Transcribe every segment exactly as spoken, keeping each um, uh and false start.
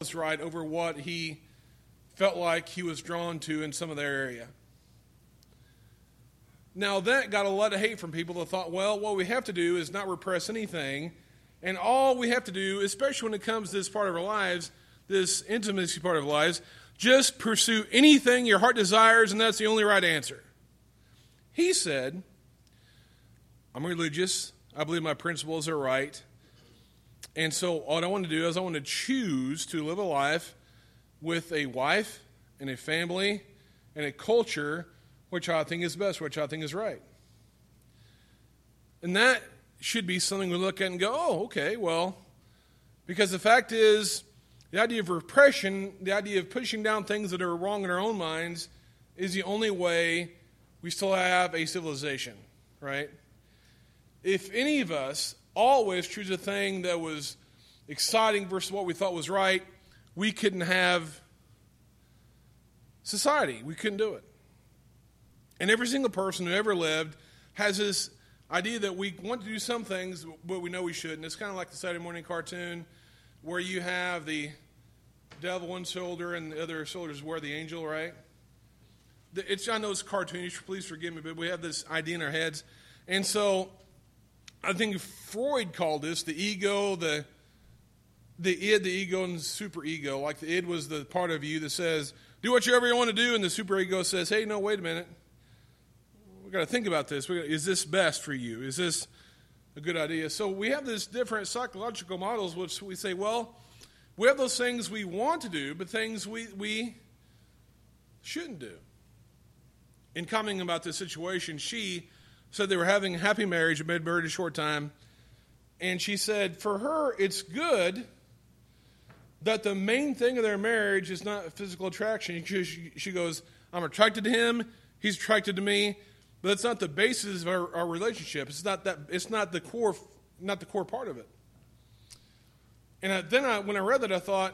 was right over what he felt like he was drawn to in some of their area. Now, that got a lot of hate from people that thought, well, what we have to do is not repress anything, and all we have to do, especially when it comes to this part of our lives, this intimacy part of our lives, just pursue anything your heart desires, and that's the only right answer. He said, I'm religious. I believe my principles are right. And so what I want to do is I want to choose to live a life with a wife and a family and a culture which I think is best, which I think is right. And that should be something we look at and go, oh, okay, well, because the fact is, the idea of repression, the idea of pushing down things that are wrong in our own minds is the only way we still have a civilization, right? If any of us always choose a thing that was exciting versus what we thought was right, we couldn't have society. We couldn't do it. And every single person who ever lived has this idea that we want to do some things, but we know we shouldn't. It's kind of like the Saturday morning cartoon where you have the devil one shoulder and the other shoulders wear the angel, right? It's, I know it's cartoonish, please forgive me, but we have this idea in our heads. And so I think Freud called this the ego, the the id, the ego, and the superego. Like the id was the part of you that says, do whatever you want to do, and the superego says, hey, no, wait a minute. We've got to think about this. Is this best for you? Is this a good idea? So we have these different psychological models which we say, well, we have those things we want to do, but things we, we shouldn't do. In commenting about this situation, she said they were having a happy marriage, had been married a short time, and she said for her it's good that the main thing of their marriage is not physical attraction. She, she goes, I'm attracted to him, he's attracted to me, but that's not the basis of our, our relationship. It's not that. It's not the core, not the core part of it. And I, then I, when I read that, I thought,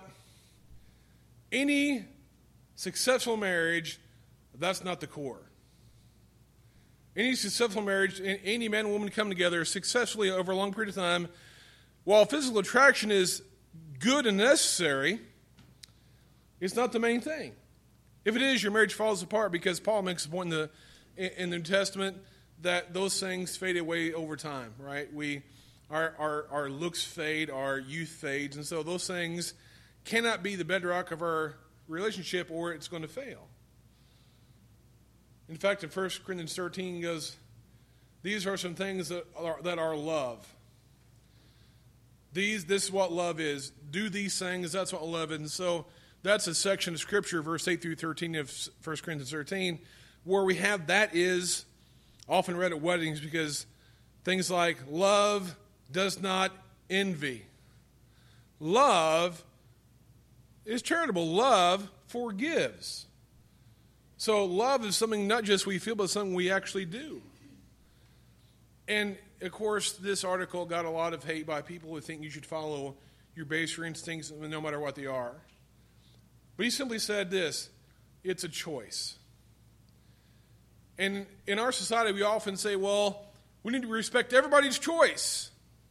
any successful marriage, that's not the core. Any successful marriage, any man and woman come together successfully over a long period of time, while physical attraction is good and necessary, it's not the main thing. If it is, your marriage falls apart because Paul makes a point in the in the New Testament that those things fade away over time, right? We, our, our, our looks fade, our youth fades, and so those things cannot be the bedrock of our relationship or it's going to fail. In fact, in First Corinthians thirteen, he goes, these are some things that are, that are love. These, this is what love is. Do these things, that's what love is. And so that's a section of Scripture, verse eight through thirteen of First Corinthians thirteen, where we have that is often read at weddings because things like love does not envy. Love is charitable. Love forgives. So love is something not just we feel, but something we actually do. And, of course, this article got a lot of hate by people who think you should follow your baser instincts no matter what they are. But he simply said this, it's a choice. And in our society, we often say, well, we need to respect everybody's choice.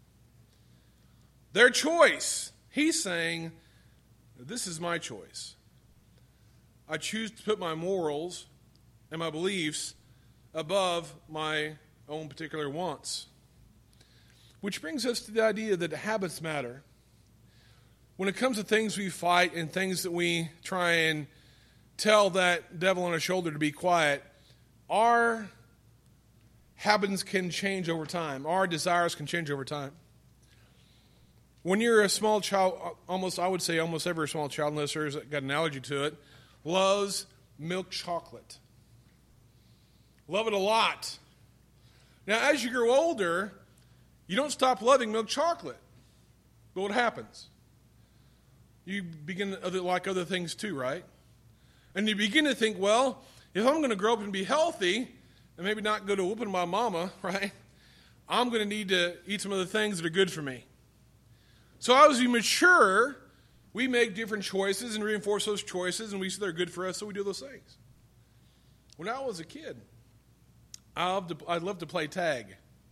Their choice. He's saying, this is my choice. I choose to put my morals and my beliefs above my own particular wants. Which brings us to the idea that habits matter. When it comes to things we fight and things that we try and tell that devil on our shoulder to be quiet, our habits can change over time. Our desires can change over time. When you're a small child, almost I would say almost every small child, unless there's got an allergy to it, loves milk chocolate. Love it a lot. Now, as you grow older, you don't stop loving milk chocolate. But what happens? You begin to like other things too, right? And you begin to think, well, if I'm going to grow up and be healthy, and maybe not go to whooping my mama, right, I'm going to need to eat some of the things that are good for me. So as we mature, we make different choices and reinforce those choices, and we see they're good for us, so we do those things. When I was a kid, I loved to, I loved to play tag.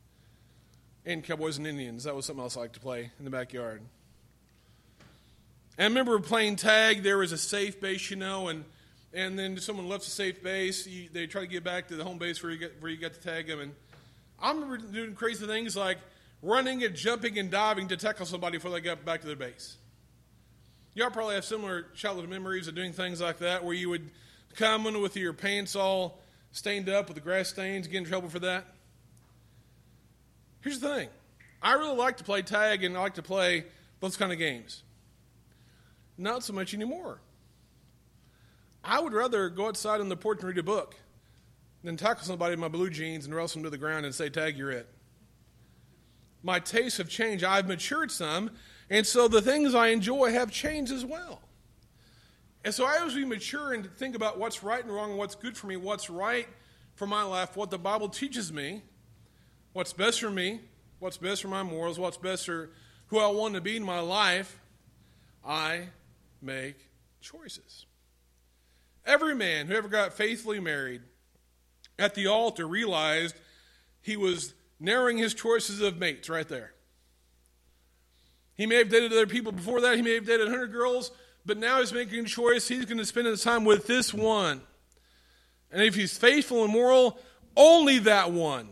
And Cowboys and Indians, that was something else I liked to play in the backyard. And I remember playing tag. There was a safe base, you know, and and then someone left a safe base. You, they try to get back to the home base where you get where you got to tag them. And I remember doing crazy things like running and jumping and diving to tackle somebody before they got back to their base. Y'all probably have similar childhood memories of doing things like that, where you would come in with your pants all stained up with the grass stains, get in trouble for that. Here's the thing. I really like to play tag, and I like to play those kind of games. Not so much anymore. I would rather go outside on the porch and read a book than tackle somebody in my blue jeans and wrestle them to the ground and say, tag, you're it. My tastes have changed. I've matured some, and so the things I enjoy have changed as well. And so I as we mature and think about what's right and wrong, what's good for me, what's right for my life, what the Bible teaches me, what's best for me, what's best for my morals, what's best for who I want to be in my life, I make choices. Every man who ever got faithfully married at the altar realized he was narrowing his choices of mates right there. He may have dated other people before that. He may have dated one hundred girls, but now he's making a choice. He's going to spend his time with this one. And if he's faithful and moral, only that one.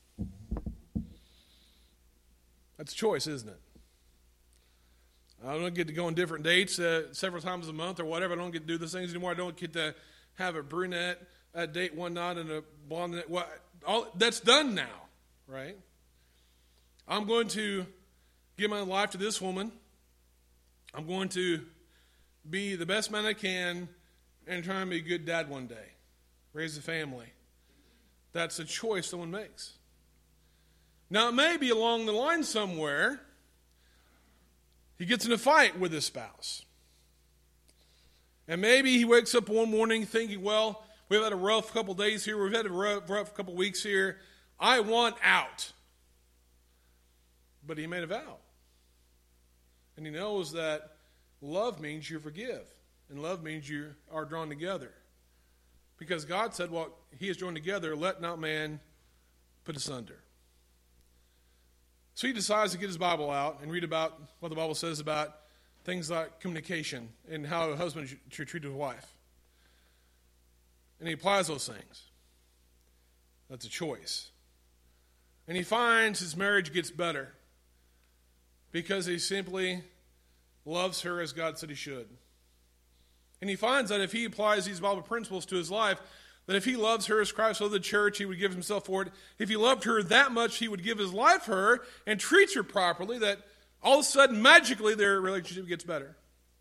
That's a choice, isn't it? I don't get to go on different dates uh, several times a month or whatever. I don't get to do those things anymore. I don't get to have a brunette uh, date one night and a blonde. Well, all, that's done now, right? I'm going to give my life to this woman. I'm going to be the best man I can and try and be a good dad one day. Raise a family. That's a choice someone makes. Now, it may be along the line somewhere he gets in a fight with his spouse. And maybe he wakes up one morning thinking, well, we've had a rough couple days here. We've had a rough, rough couple weeks here. I want out. But he made a vow. And he knows that love means you forgive. And love means you are drawn together. Because God said, what he has joined together, let not man put asunder. So he decides to get his Bible out and read about what the Bible says about things like communication and how a husband should treat his wife. And he applies those things. That's a choice. And he finds his marriage gets better because he simply loves her as God said he should. And he finds that if he applies these Bible principles to his life, that if he loves her as Christ loved the church, he would give himself for it. If he loved her that much, he would give his life for her and treats her properly, that all of a sudden, magically, their relationship gets better.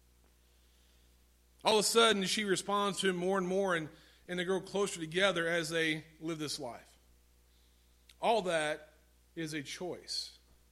All of a sudden, she responds to him more and more, and, and they grow closer together as they live this life. All that is a choice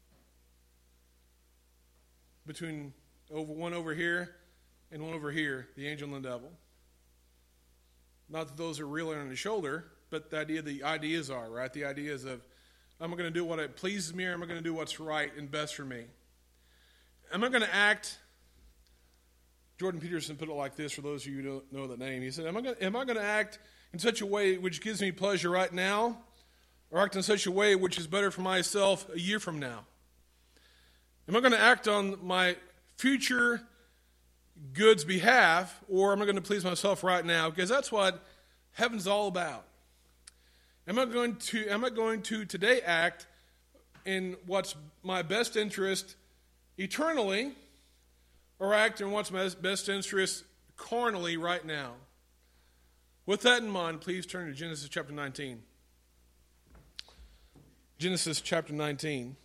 between over one over here and one over here, the angel and the devil. Not that those are real on the shoulder, but the idea, the ideas are, right? The ideas of, am I going to do what it pleases me, or am I going to do what's right and best for me? Am I going to act, Jordan Peterson put it like this, for those of you who don't know the name. He said, am I going to, am I going to act in such a way which gives me pleasure right now, or act in such a way which is better for myself a year from now? Am I going to act on my future good's behalf, or am I going to please myself right now? Because that's what heaven's all about. Am I going to am I going to today act in what's my best interest eternally, or act in what's my best interest carnally right now? With that in mind, please turn to Genesis chapter nineteen. Genesis chapter nineteen.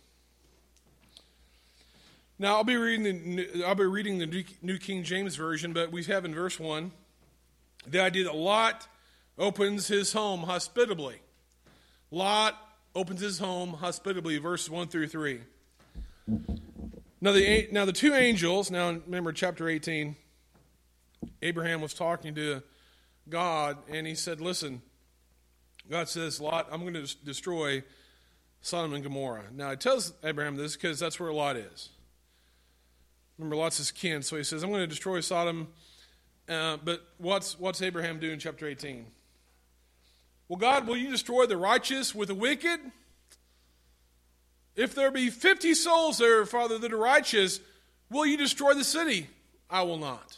Now, I'll be reading the I'll be reading the New King James Version, but we have in verse one the idea that Lot opens his home hospitably. Lot opens his home hospitably, verses one through three. Now the now the two angels, now remember chapter eighteen, Abraham was talking to God, and he said, listen, God says, Lot, I'm going to destroy Sodom and Gomorrah. Now, he tells Abraham this because that's where Lot is. Remember, Lot's his kin, so he says, I'm going to destroy Sodom. Uh, but what's what's Abraham do in chapter eighteen? Well, God, will you destroy the righteous with the wicked? If there be fifty souls there, Father, that are righteous, will you destroy the city? I will not.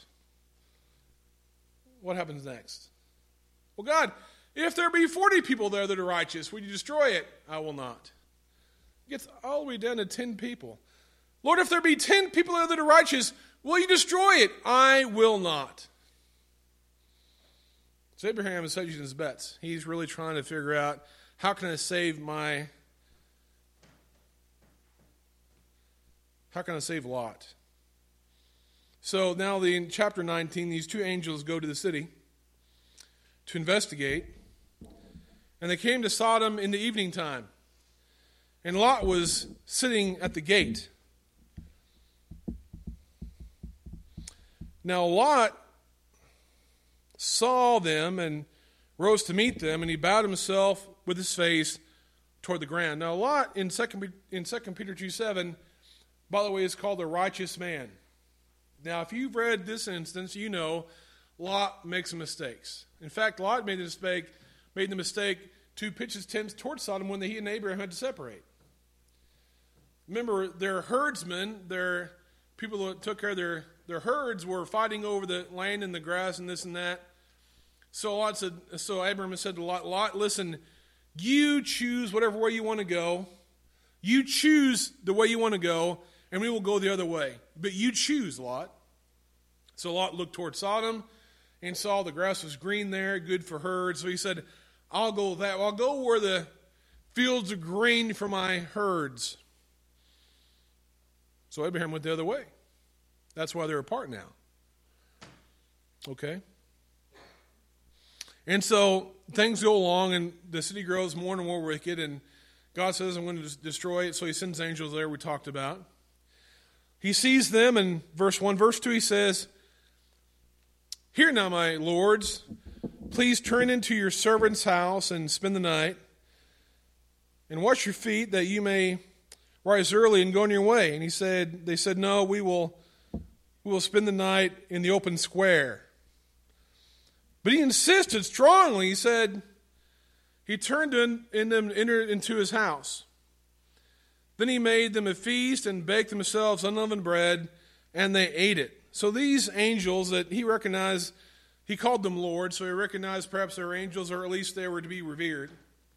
What happens next? Well, God, if there be forty people there that are righteous, will you destroy it? I will not. It gets all the way down to ten people. Lord, if there be ten people there that are righteous, will you destroy it? I will not. So Abraham is hedging his bets. He's really trying to figure out, how can I save my, how can I save Lot? So now the, in chapter nineteen, these two angels go to the city to investigate. And they came to Sodom in the evening time. And Lot was sitting at the gate. Now Lot saw them and rose to meet them, and he bowed himself with his face toward the ground. Now Lot in Second in Second Peter two seven, by the way, is called a righteous man. Now if you've read this instance, you know Lot makes mistakes. In fact, Lot made the mistake, made the mistake to pitch his tents towards Sodom when he and Abraham had to separate. Remember, their herdsmen, their people that took care of their, their herds, were fighting over the land and the grass and this and that. So Lot said, so Abraham said to Lot, Lot, listen, you choose whatever way you want to go. You choose the way you want to go, and we will go the other way. But you choose, Lot. So Lot looked toward Sodom and saw the grass was green there, good for herds. So he said, I'll go that. I'll go where the fields are green for my herds. So Abraham went the other way. That's why they're apart now. Okay? And so things go along, and the city grows more and more wicked, and God says, I'm going to destroy it. So he sends angels there, we talked about. He sees them in verse one. Verse two, he says, Hear now, my lords, please turn into your servant's house and spend the night, and wash your feet that you may rise early and go on your way. And he said, they said, no, we will, we will spend the night in the open square. But he insisted strongly. He said, he turned in, in them, entered into his house. Then he made them a feast and baked themselves unleavened bread, and they ate it. So these angels that he recognized, he called them Lord, so he recognized perhaps they were angels, or at least they were to be revered.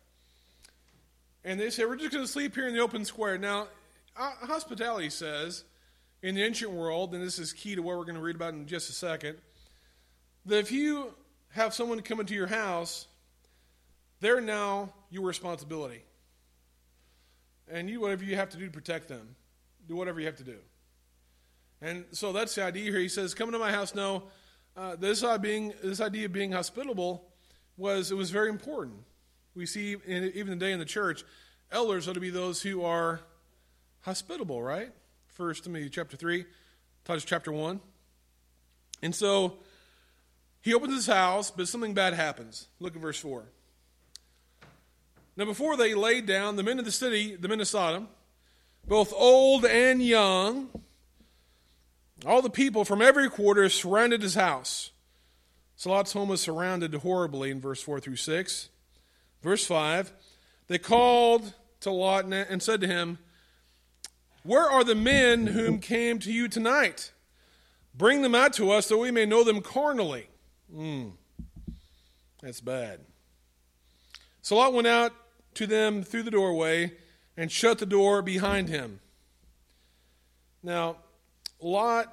And they said, we're just going to sleep here in the open square. Now, hospitality says, in the ancient world, and this is key to what we're going to read about in just a second, that if you have someone come into your house, they're now your responsibility. And you, whatever you have to do to protect them, do whatever you have to do. And so that's the idea here. He says, come into my house. No, uh, this, idea being, this idea of being hospitable was, it was very important. We see in, even today in the church, elders ought to be those who are hospitable, right? First Timothy chapter three, Titus chapter one. And so he opens his house, but something bad happens. Look at verse four. Now before they laid down, the men of the city, the men of Sodom, both old and young, all the people from every quarter surrounded his house. So Lot's home was surrounded horribly in verse four through six. Verse five, they called to Lot and said to him, where are the men whom came to you tonight? Bring them out to us that we may know them carnally. Mm, that's bad. So Lot went out to them through the doorway and shut the door behind him. Now, Lot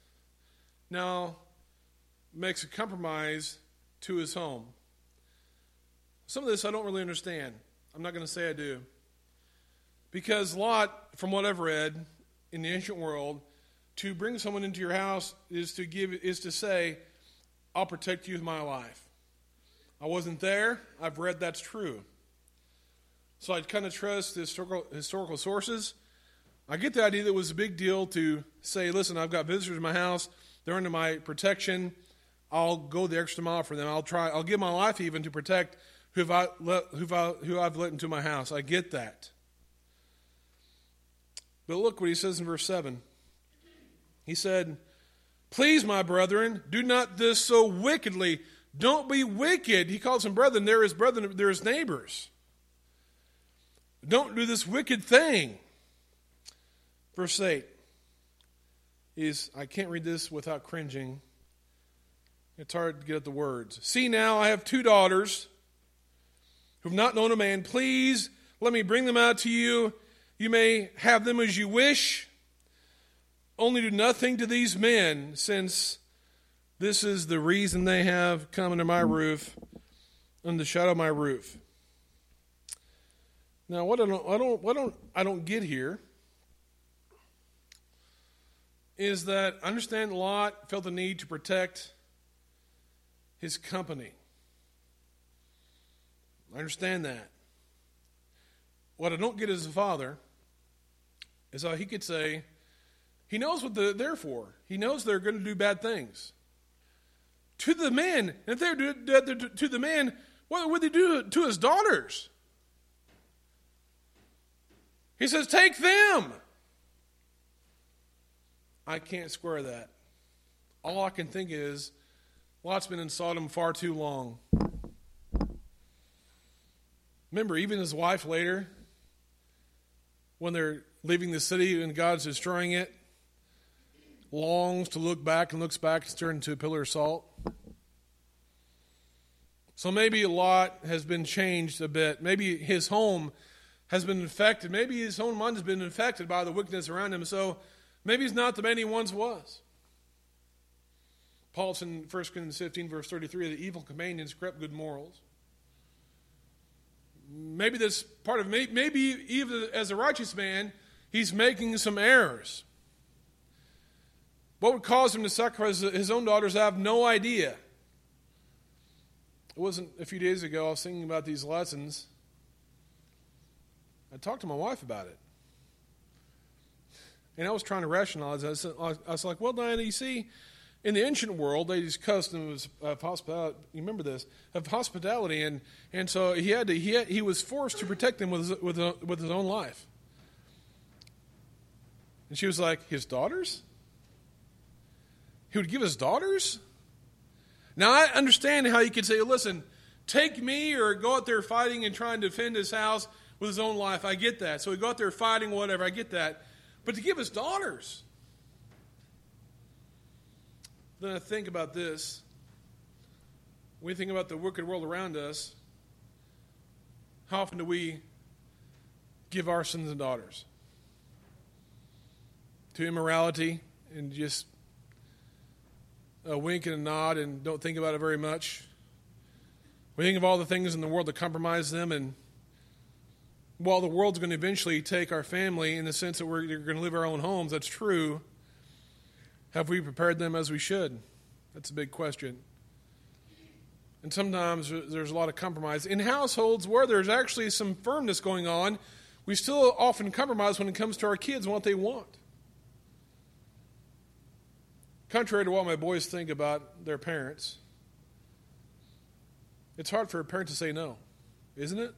now makes a compromise to his home. Some of this I don't really understand. I'm not going to say I do. Because Lot, from what I've read in the ancient world, to bring someone into your house is to give is to say, I'll protect you with my life. I wasn't there. I've read that's true. So I kind of trust the historical, historical sources. I get the idea that it was a big deal to say, listen, I've got visitors in my house. They're under my protection. I'll go the extra mile for them. I'll try. I'll give my life even to protect who I let, who I, who I've let into my house. I get that. But look what he says in verse seven. He said, please, my brethren, do not this so wickedly. Don't be wicked. He calls them brethren. They're his brethren. They're his neighbors. Don't do this wicked thing. Verse eight. is, I can't read this without cringing. It's hard to get at the words. See now, I have two daughters who have not known a man. Please let me bring them out to you. You may have them as you wish. Only do nothing to these men, since this is the reason they have come under my roof, under the shadow of my roof. Now, what I don't, I don't, what I don't, I don't get here is that I understand Lot felt the need to protect his company. I understand that. What I don't get as a father is how he could say, he knows what they're there for. He knows they're going to do bad things. To the men, and if they're to the man, what would they do to his daughters? He says, take them. I can't square that. All I can think is, Lot's been in Sodom far too long. Remember, even his wife later, when they're leaving the city and God's destroying it, longs to look back and looks back and turned into a pillar of salt. So maybe Lot has been changed a bit. Maybe his home has been infected. Maybe his own mind has been infected by the wickedness around him. So maybe he's not the man he once was. Paul said in First Corinthians fifteen, verse thirty-three, the evil companions corrupt good morals. Maybe this part of, maybe even as a righteous man, he's making some errors. What would cause him to sacrifice his own daughters, I have no idea. It wasn't a few days ago, I was thinking about these lessons. I talked to my wife about it. And I was trying to rationalize it. I was like, well, Diana, you see, in the ancient world, they used customs of hospitality. You remember this? Of hospitality. And, and so he had to, he, had, he was forced to protect them with his, with, a, with his own life. And she was like, his daughters? He would give his daughters? Now, I understand how you could say, listen, take me or go out there fighting and trying to defend his house with his own life. I get that. So he'd go out there fighting, whatever. I get that. But to give his daughters. Then I think about this. When we think about the wicked world around us, how often do we give our sons and daughters? To immorality and just a wink and a nod and don't think about it very much. We think of all the things in the world that compromise them, and while the world's going to eventually take our family in the sense that we're going to live our own homes, that's true. Have we prepared them as we should? That's a big question. And sometimes there's a lot of compromise. In households where there's actually some firmness going on, we still often compromise when it comes to our kids and what they want. Contrary to what my boys think about their parents, it's hard for a parent to say no, isn't it?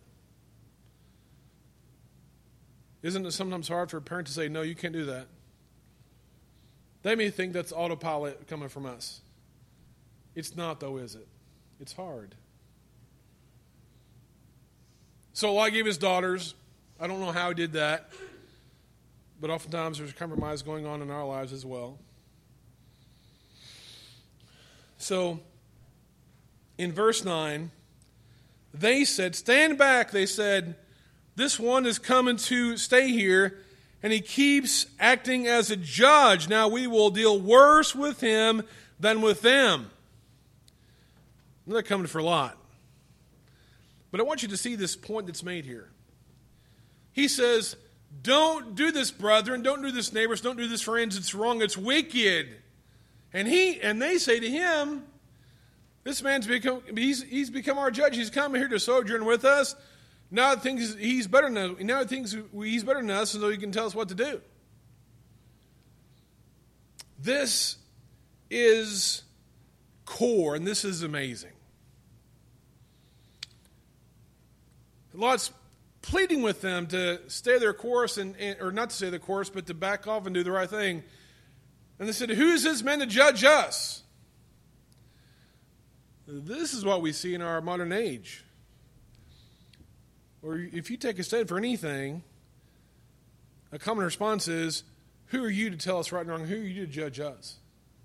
Isn't it sometimes hard for a parent to say, no, you can't do that? They may think that's autopilot coming from us. It's not, though, is it? It's hard. So Lot gave his daughters. I don't know how he did that. But oftentimes there's compromise going on in our lives as well. So, in verse nine, they said, stand back. They said, this one is coming to stay here, and he keeps acting as a judge. Now we will deal worse with him than with them. They're coming for Lot. But I want you to see this point that's made here. He says, don't do this, brethren. Don't do this, neighbors. Don't do this, friends. It's wrong. It's wicked. And he and they say to him, this man's become, he's, he's become our judge. He's come here to sojourn with us. Now he thinks he's better than us. Now he thinks he's better than us, so he can tell us what to do. This is core, and this is amazing. Lot's pleading with them to stay their course, and, and or not to stay their course, but to back off and do the right thing. And they said, who is this man to judge us? This is what we see in our modern age. Or if you take a stand for anything, a common response is, who are you to tell us right and wrong? Who are you to judge us?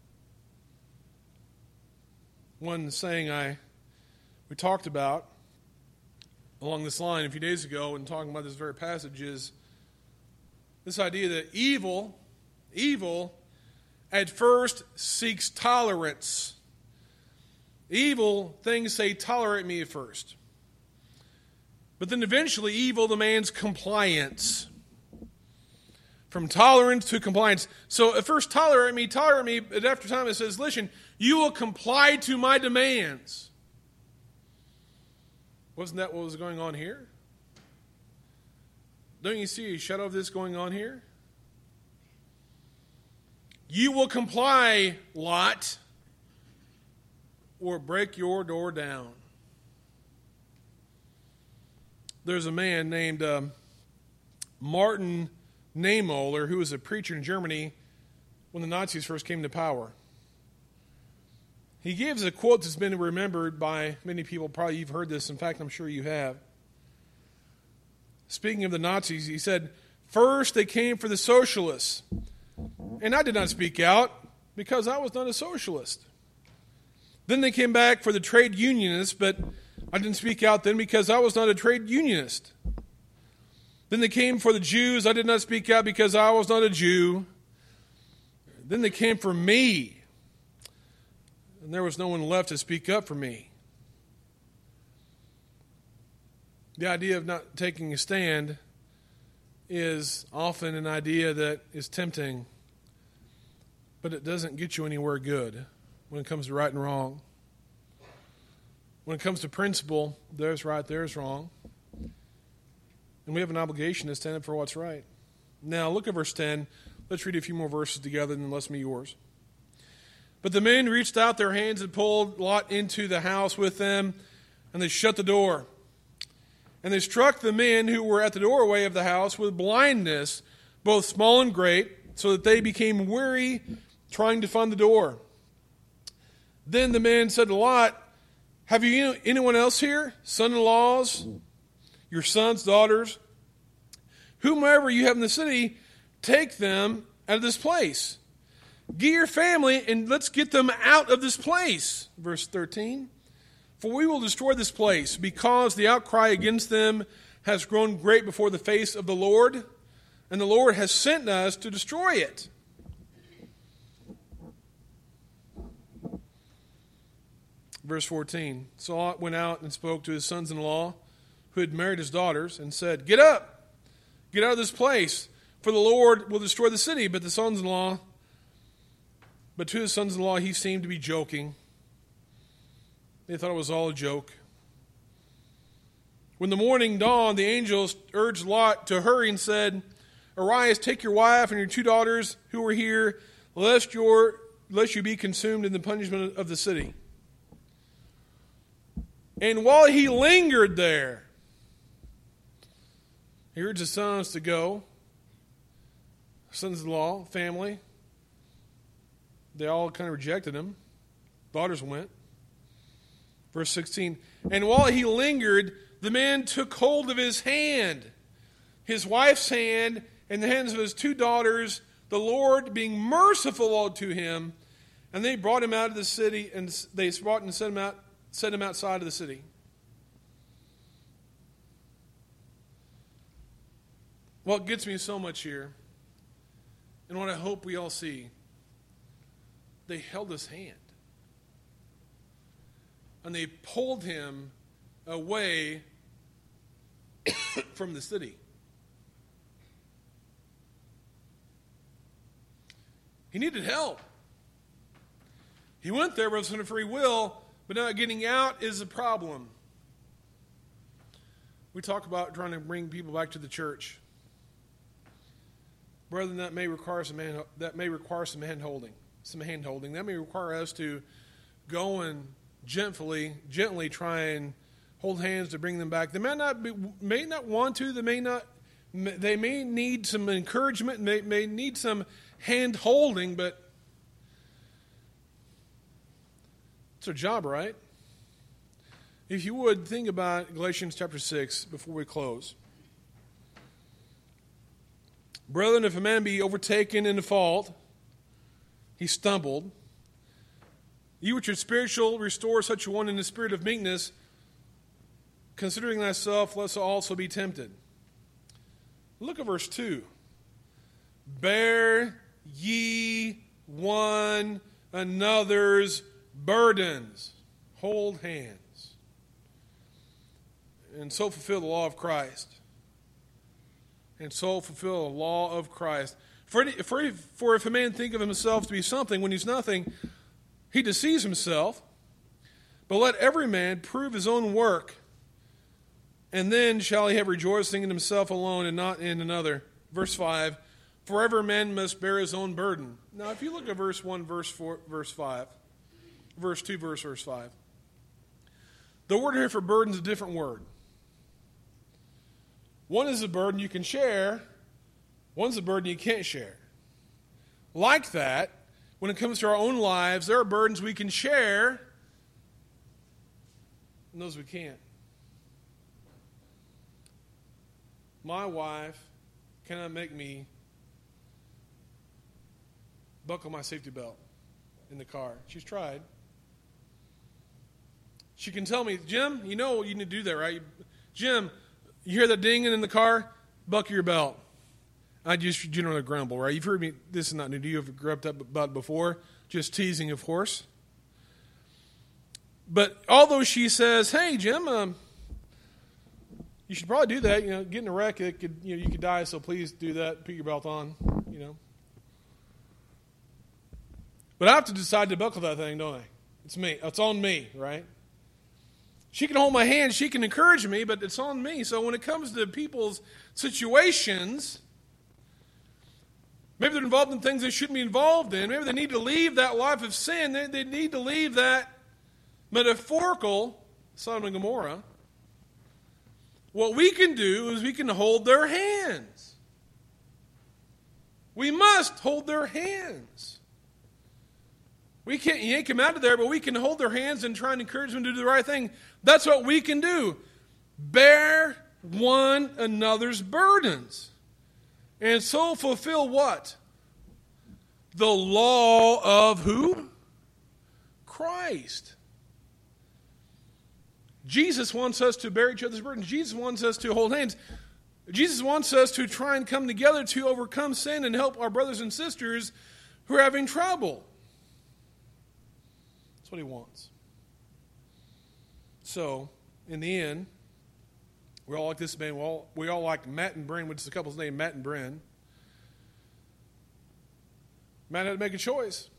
One saying I we talked about along this line a few days ago and talking about this very passage is this idea that evil, evil at first seeks tolerance. Evil things say, tolerate me at first. But then eventually evil demands compliance. From tolerance to compliance. So at first, tolerate me, tolerate me, but after time it says, listen, you will comply to my demands. Wasn't that what was going on here? Don't you see a shadow of this going on here? You will comply, Lot, or break your door down. There's a man named um, Martin Niemöller, who was a preacher in Germany when the Nazis first came to power. He gives a quote that's been remembered by many people. Probably you've heard this. In fact, I'm sure you have. Speaking of the Nazis, he said, first they came for the socialists. And I did not speak out because I was not a socialist. Then they came back for the trade unionists, but I didn't speak out then because I was not a trade unionist. Then they came for the Jews. I did not speak out because I was not a Jew. Then they came for me. And there was no one left to speak up for me. The idea of not taking a stand is often an idea that is tempting, but it doesn't get you anywhere good when it comes to right and wrong. When it comes to principle, there's right, there's wrong. And we have an obligation to stand up for what's right. Now, look at verse ten. Let's read a few more verses together, and then let's meet yours. But the men reached out their hands and pulled Lot into the house with them, and they shut the door. And they struck the men who were at the doorway of the house with blindness, both small and great, so that they became weary trying to find the door. Then the men said to Lot, have you anyone else here? Son-in-laws, your sons, daughters, whomever you have in the city, take them out of this place. Get your family and let's get them out of this place. Verse thirteen. For we will destroy this place, because the outcry against them has grown great before the face of the Lord, and the Lord has sent us to destroy it. Verse fourteen. So Lot went out and spoke to his sons-in-law, who had married his daughters, and said, get up, get out of this place, for the Lord will destroy the city. But the sons-in-law, but to his sons-in-law he seemed to be joking. They thought it was all a joke. When the morning dawned, the angels urged Lot to hurry and said, arise, take your wife and your two daughters who are here, lest, your, lest you be consumed in the punishment of the city. And while he lingered there, he urged his sons to go, sons-in-law, family. They all kind of rejected him. Daughters went. Verse sixteen, and while he lingered, the men took hold of his hand, his wife's hand, and the hands of his two daughters, the Lord being merciful to him, and they brought him out of the city, and they brought and set him out, set him outside of the city. What gets me so much here, and what I hope we all see, they held his hand. And they pulled him away from the city. He needed help. He went there of his own free will, but not getting out is a problem. We talk about trying to bring people back to the church. Brethren, that may require some hand, that may require some hand holding, some hand holding. That may require us to go and gently, gently try and hold hands to bring them back. They may not be, may not want to. They may not. They may need some encouragement. May may need some hand holding. But it's our job, right? If you would think about Galatians chapter six before we close. Brethren, if a man be overtaken in a fault, he stumbled, you which are spiritual, restore such a one in the spirit of meekness, considering thyself, lest also be tempted. Look at verse two. Bear ye one another's burdens. Hold hands. And so fulfill the law of Christ. And so fulfill the law of Christ. For, for, for if a man think of himself to be something when he's nothing, he deceives himself. But let every man prove his own work, and then shall he have rejoicing in himself alone and not in another. Verse five, for every man must bear his own burden. Now, if you look at verse one, verse four, verse five, verse two, verse, verse five, the word here for burden is a different word. One is a burden you can share. One's a burden you can't share. Like that, when it comes to our own lives, there are burdens we can share, and those we can't. My wife cannot make me buckle my safety belt in the car. She's tried. She can tell me, Jim, you know you need to do that, right? Jim, you hear that dinging in the car? Buckle your belt. I just generally grumble, right? You've heard me, this is not new to you, you've grubbed up about it before. Just teasing, of course. But although she says, hey, Jim, um, you should probably do that. You know, get in a wreck, it could, you know, you could die, so please do that. Put your belt on, you know. But I have to decide to buckle that thing, don't I? It's me. It's on me, right? She can hold my hand, she can encourage me, but it's on me. So when it comes to people's situations, maybe they're involved in things they shouldn't be involved in. Maybe they need to leave that life of sin. They, they need to leave that metaphorical Sodom and Gomorrah. What we can do is we can hold their hands. We must hold their hands. We can't yank them out of there, but we can hold their hands and try and encourage them to do the right thing. That's what we can do. Bear one another's burdens. And so fulfill what? The law of who? Christ. Jesus wants us to bear each other's burdens. Jesus wants us to hold hands. Jesus wants us to try and come together to overcome sin and help our brothers and sisters who are having trouble. That's what he wants. So, in the end, we all like this man. We all, we all like Matt and Bryn, which is the couple's name, Matt and Bryn. Matt had to make a choice.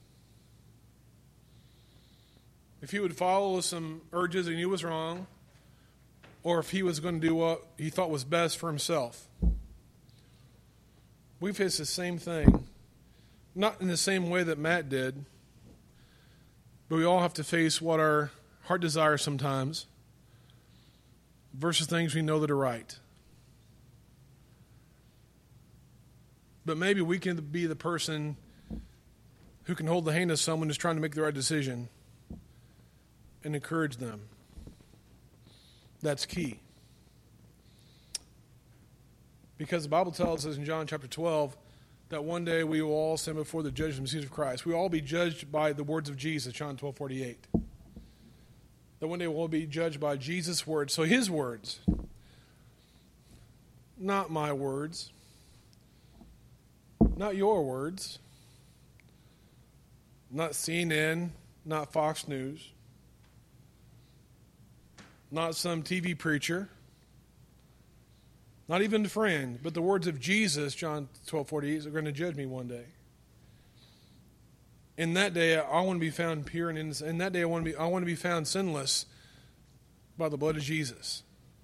If he would follow some urges he knew was wrong, or if he was going to do what he thought was best for himself. We face the same thing. Not in the same way that Matt did, but we all have to face what our heart desires sometimes versus things we know that are right. But maybe we can be the person who can hold the hand of someone who's trying to make the right decision and encourage them. That's key. Because the Bible tells us in John chapter twelve that one day we will all stand before the judgment seat of Christ. We will all be judged by the words of Jesus, John twelve forty-eight. That one day we'll all be judged by Jesus' words. So his words, not my words, not your words, not C N N, not Fox News, not some T V preacher, not even a friend, but the words of Jesus, John twelve forty-eight, are going to judge me one day. In that day, I want to be found pure, and innocent. In that day, I want to be, I want to be found sinless by the blood of Jesus.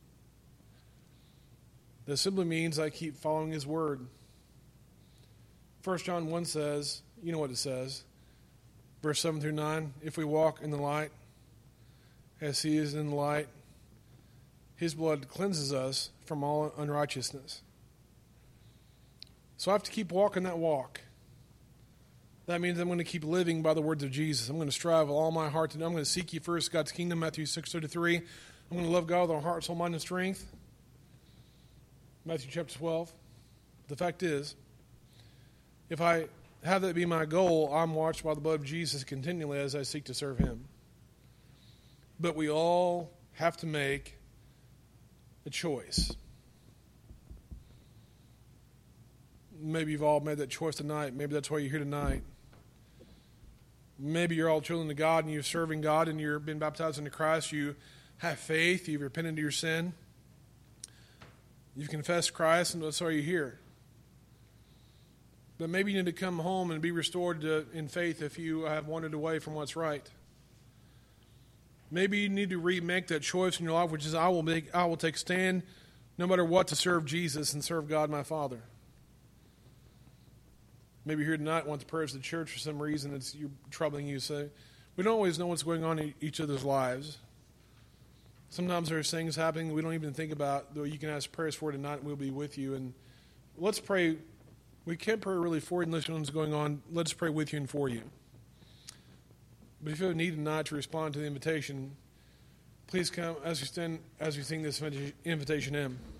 That simply means I keep following his word. First John one says, you know what it says, verse seven through nine, if we walk in the light, as he is in the light, his blood cleanses us from all unrighteousness. So I have to keep walking that walk. That means I'm going to keep living by the words of Jesus. I'm going to strive with all my heart. And I'm going to seek ye first God's kingdom, Matthew six thirty-three. I'm going to love God with our heart, soul, mind, and strength, Matthew chapter twelve. The fact is, if I have that be my goal, I'm watched by the blood of Jesus continually as I seek to serve him. But we all have to make a choice. Maybe you've all made that choice tonight. Maybe that's why you're here tonight. Maybe you're all children of God and you're serving God and you've been baptized into Christ. You have faith. You've repented of your sin. You've confessed Christ, and that's why you're here. But maybe you need to come home and be restored to, in faith if you have wandered away from what's right. Maybe you need to remake that choice in your life, which is I will make, I will take stand no matter what to serve Jesus and serve God my Father. Maybe you're here tonight and want the prayers of the church for some reason it's you're troubling you. So we don't always know what's going on in each other's lives. Sometimes there's things happening we don't even think about, though you can ask prayers for tonight and we'll be with you. And let's pray. We can't pray really for you unless something's going on. Let's pray with you and for you. But if you have a need tonight to respond to the invitation, please come as we stand, as we sing this invitation in.